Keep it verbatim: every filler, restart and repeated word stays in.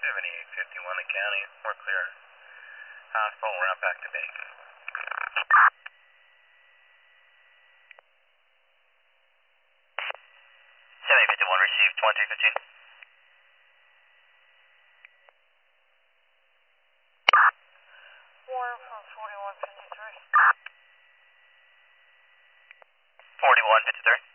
seventy-eight fifty-one in county, we're clear. Hospital, round back to base. seventy fifty-one received, one three fifteen. Warren from forty-one fifty-three. forty-one fifty-three.